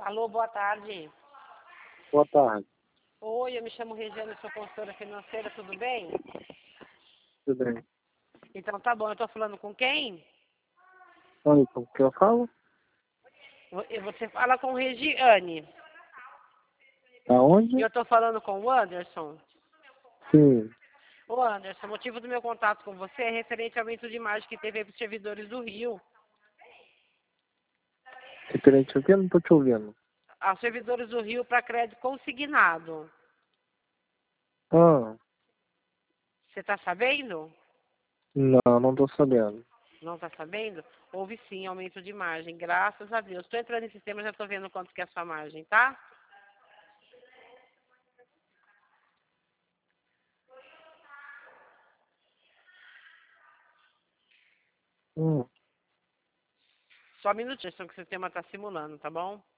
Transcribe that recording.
Alô, boa tarde. Boa tarde, Oi, eu me chamo Regiane, sou consultora financeira, tudo bem? tudo bem? Então tá bom, eu tô falando com quem? Oi, com que eu falo? Você fala com Regiane. E Aonde? eu tô falando com o Anderson. Sim, Ô Anderson, o motivo do meu contato com você é referente ao aumento de margem que teve aí para os servidores do Rio. referente ao que? Eu não tô te ouvindo. Aos servidores do Rio para crédito consignado. Ah, Você tá sabendo? não tô sabendo. Não tá sabendo? Houve sim aumento de margem, graças a Deus. Tô entrando em sistema, já tô vendo quanto que é a sua margem, tá? Hum, Só um minutinho, que o sistema tá simulando, tá bom?